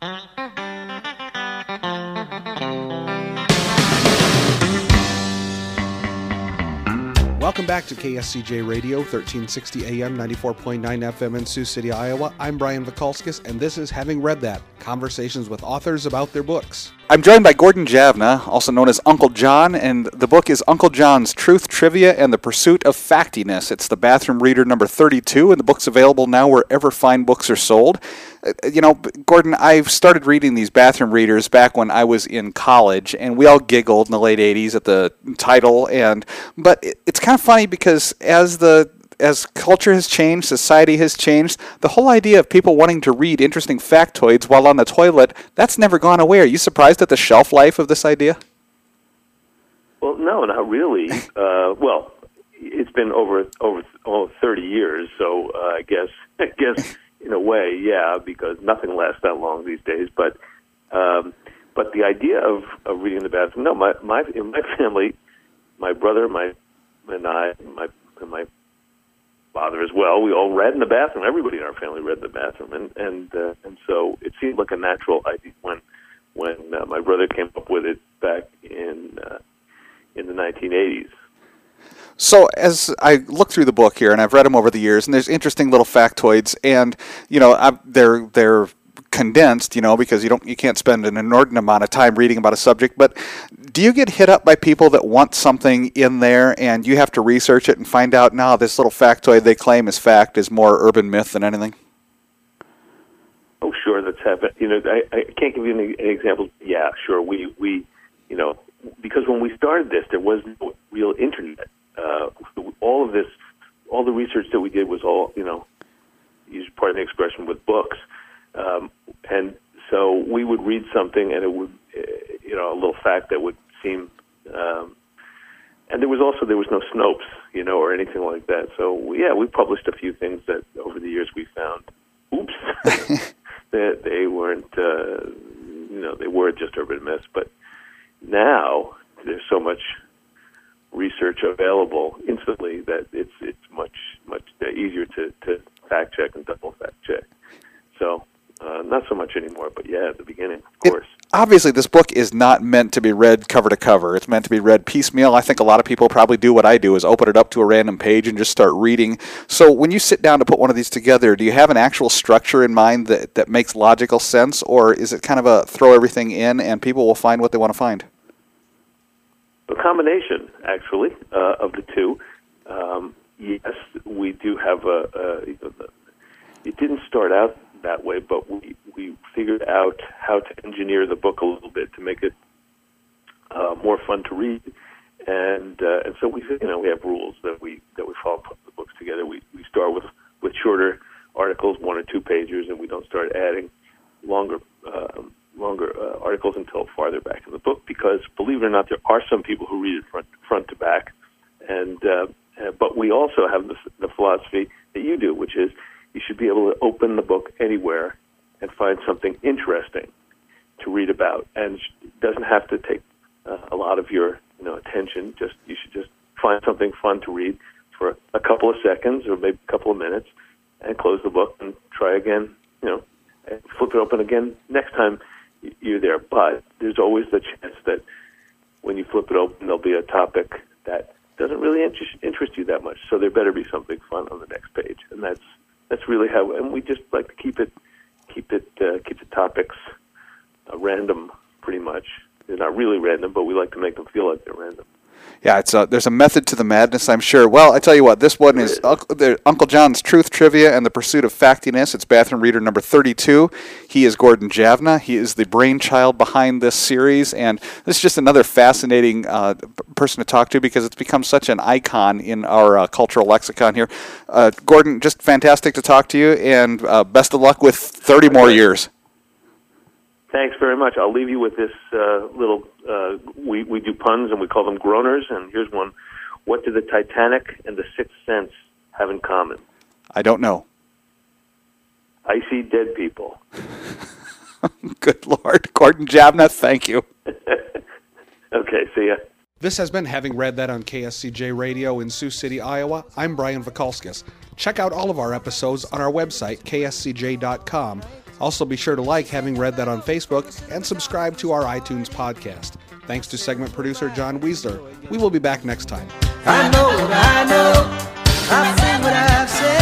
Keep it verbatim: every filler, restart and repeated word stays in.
Welcome back to K S C J Radio, thirteen sixty A M, ninety-four point nine F M in Sioux City, Iowa. I'm Brian Vikalskis, and this is Having Read That, conversations with authors about their books. I'm joined by Gordon Javna, also known as Uncle John, and the book is Uncle John's Truth, Trivia, and the Pursuit of Factiness. It's the Bathroom Reader number thirty-two, and the book's available now wherever fine books are sold. Uh, you know, Gordon, I've started reading these bathroom readers back when I was in college, and we all giggled in the late eighties at the title, and but it, it's kind of funny because as the As culture has changed, society has changed, the whole idea of people wanting to read interesting factoids while on the toilet, that's never gone away. Are you surprised at the shelf life of this idea? Well, no, not really. uh, well, it's been over over oh, thirty years, so uh, I guess I guess in a way, yeah, because nothing lasts that long these days. But um, but the idea of, of reading in the bathroom, no, my my in my family, my brother, my and I, my and my father as well, we all read in the bathroom. Everybody in our family read in the bathroom, and and uh, and so it seemed like a natural idea when when uh, my brother came up with it back in uh, in the nineteen eighties. So as I look through the book here, and I've read them over the years, and there's interesting little factoids, and you know I, they're they're condensed, you know, because you don't you can't spend an inordinate amount of time reading about a subject. But do you get hit up by people that want something in there, and you have to research it and find out now this little factoid they claim is fact is more urban myth than anything? Oh, sure, that's happened. You know, I, I can't give you any, any examples. Yeah, sure. We we you know because when we started this, there was no real internet. Uh, all of this, all the research that we did was all, you know, use part of the expression, with books. Um, and so we would read something, and it would, uh, you know, a little fact that would seem, um, and there was also, there was no Snopes, you know, or anything like that. So, yeah, we published a few things that over the years we found, oops, that they weren't, uh, you know, they were just urban myths. But now there's so much research available instantly that it's it's much, much easier to, to fact check and double fact check. So, Uh, not so much anymore, but yeah, at the beginning, of course. It, obviously, this book is not meant to be read cover to cover. It's meant to be read piecemeal. I think a lot of people probably do what I do, is open it up to a random page and just start reading. So when you sit down to put one of these together, do you have an actual structure in mind that, that makes logical sense, or is it kind of a throw everything in and people will find what they want to find? A combination, actually, uh, of the two. Um, yes, we do have a, a you know, the, it didn't start out that way, but we, we figured out how to engineer the book a little bit to make it uh, more fun to read, and uh, and so we you know we have rules that we that we follow to put the books together. We we start with with shorter articles, one or two pages, and we don't start adding longer uh, longer uh, articles until farther back in the book, because believe it or not, there are some people who read it front front to back, and uh, uh, but we also have the, the philosophy that you do, which is you should be able to open the book anywhere and find something interesting to read about, and it doesn't have to take uh, a lot of your you know attention. Just you should just find something fun to read for a couple of seconds or maybe a couple of minutes, and close the book and try again. You know, and flip it open again next time you're there. But there's always the chance that when you flip it open, there'll be a topic that doesn't really interest, interest you that much. So there better be something fun on the next page, and that's that's really how. And we just like to keep it, keep it, uh, keep the topics uh, random, pretty much. They're not really random, but we like to make them feel like they're random. Yeah, it's a, there's a method to the madness, I'm sure. Well, I tell you what, this one is Uncle, Uncle John's Truth, Trivia, and the Pursuit of Factiness. It's Bathroom Reader number thirty-two. He is Gordon Javna. He is the brainchild behind this series, and this is just another fascinating uh, person to talk to because it's become such an icon in our uh, cultural lexicon here. Uh, Gordon, just fantastic to talk to you, and uh, best of luck with thirty more years. Thanks very much. I'll leave you with this uh, little, uh, we, we do puns and we call them groaners, and here's one. What do the Titanic and the Sixth Sense have in common? I don't know. I see dead people. Good Lord. Gordon Javna, thank you. Okay, see ya. This has been Having Read That on K S C J Radio in Sioux City, Iowa. I'm Brian Vikalskis. Check out all of our episodes on our website, K S C J dot com. Also, be sure to like Having Read That on Facebook and subscribe to our iTunes podcast. Thanks to segment producer John Weisler. We will be back next time. I know what I know. I've said what I've said.